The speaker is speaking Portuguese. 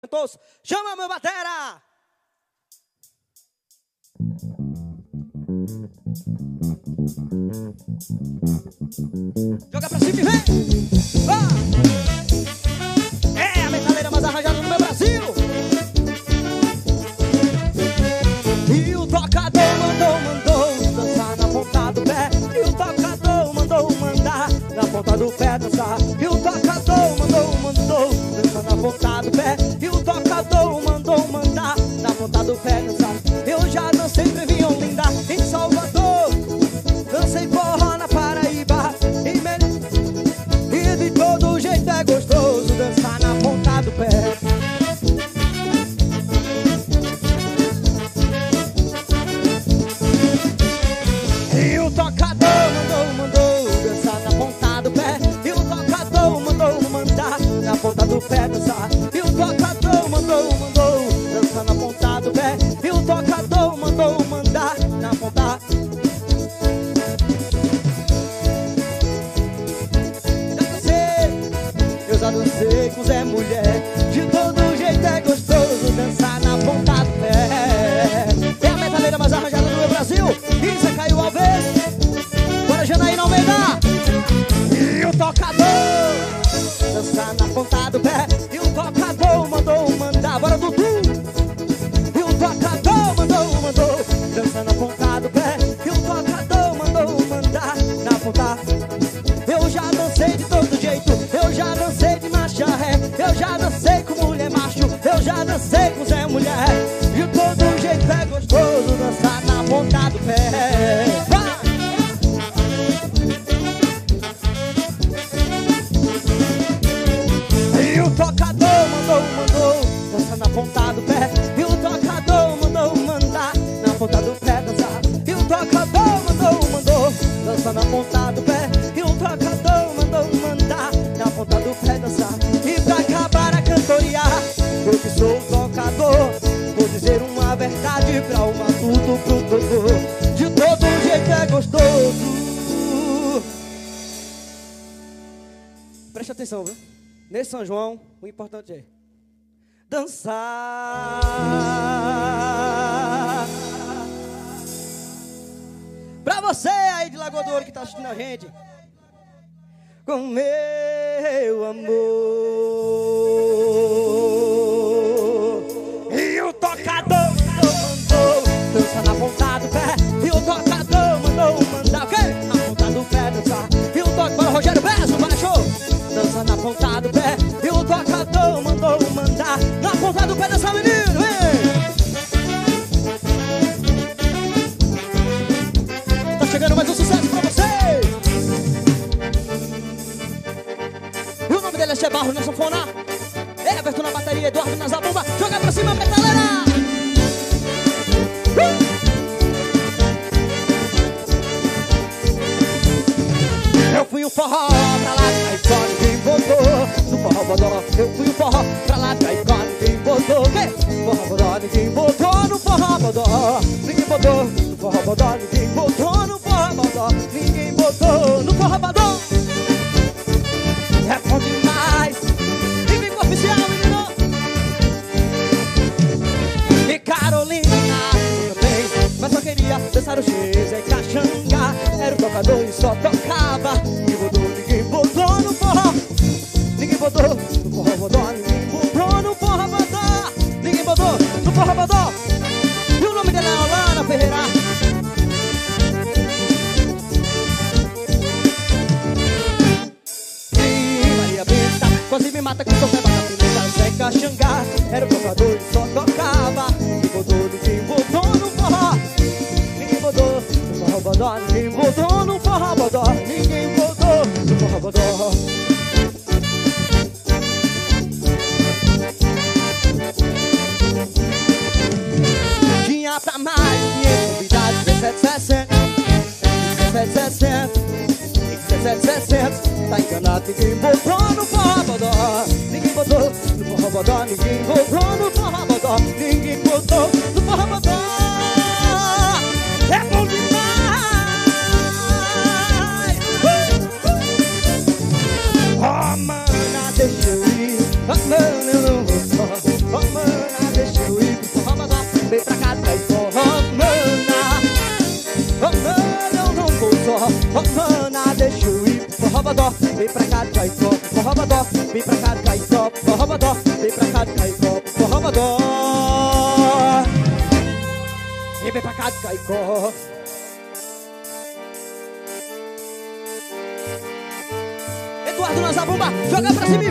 Todos, chama meu batera! Joga pra cima e vem! É a metaleira mais arranjada do meu Brasil! E o tocador mandou dançar na ponta do pé. E o tocador mandou mandar na ponta do pé dançar. E o tocador mandou dançar na ponta do pé. E o tocador mandou mandar na ponta do pé dançar. Eu já dancei pra Olinda, em Salvador. Dancei forró na Paraíba e de todo jeito é gostoso dançar na ponta do pé. E o tocador mandou dançar na ponta do pé. E o tocador mandou mandar na ponta do pé dançar. E o tocador mandou dançar na ponta do pé. E o tocador mandou mandar na ponta. Eu já dancei com Zé Mulher. De todo jeito é gostoso dançar na ponta do pé. É a metaleira mais arranjada do meu Brasil. E Zé Caio Alves. Bora Janaína Almeida. E o tocador dançar na ponta do pé. E o tocador mandou mandar. Bora Dudu. E o tocador mandou dançar na ponta do pé. E o tocador mandou mandar na ponta. Eu já dancei de todo jeito. Eu já dancei de marcha ré. Eu já dancei com mulher macho. Eu já dancei com Zé Mulher. De todo jeito é gostoso dançar na ponta do pé. Vai! E o tocador mandou dançar na ponta do pé. E o tocador mandou mandar na ponta do pé dançar. E o tocador mandou dançar na ponta do pé. E o tocador mandou mandar na ponta do pé dançar. E pra acabar a cantoria, eu que sou o tocador, vou dizer uma verdade pra o matuto pro doutor. De todo jeito é gostoso. Preste atenção, viu? Nesse São João, o importante é dançar. Pra você aí de Lagoa do Ouro que tá assistindo a gente, com meu amor. E o tocador mandou dançar na ponta do pé. E o tocador mandou mandar o quê? Na ponta do pé dançar. E o tocador, bora Rogério Bezo, bora show. Dança na ponta do pé. E o tocador mandou mandar na ponta do pé dançar, menino, vem! Tá chegando mais um sucesso pra vocês. E o nome dele é Che Barro na sanfona, Everton na bateria, Eduardo na zabumba. Joga pra cima, metaleira! Eu fui o forró pra lá da escola, ninguém botou. No forró bodó, eu fui o forró pra lá da escola, ninguém botou. Forró bodó, ninguém botou. No forró bodó, ninguém botou. No forró bodó, ninguém botou. No forró bodó, ninguém botou. No forró bodó é bom demais. E ficou oficial, menino. E Carolina também, mas só queria dançar o X e Caxanga. Era o tocador e só tocava. Ninguém botou no forró. Ninguém botou no forró bodó. Ninguém botou no forró bodó. Ninguém botou no forró bodó. E o nome dela é Alana Ferreira. E Maria Benta quase me mata com seu pé na pimenta. Zé Caxanga era o tocador e só tocava. Ninguém botou no forró. Ninguém botou no forró bodó. Ninguém botou no forró bodó. Ninguém botou no forró bodó. Tinha pra mais 500 convidados, 1760, 1760, 1760. Tá enganado, ninguém botou no forró bodó. Ninguém botou no forró bodó. Ninguém botou no forró bodó. Ninguém botou no forró bodó. É bom demais. Oh, mana, deixa eu ir. Oh, mana, eu não vou só. Forrobodó, vem pra cá de Caicó. Forrobodó, vem pra cá de Caicó. Forrobodó, vem pra cá de Caicó. Forrobodó, e vem pra cá de Caicó. Eduardo na zabumba, joga pra cima e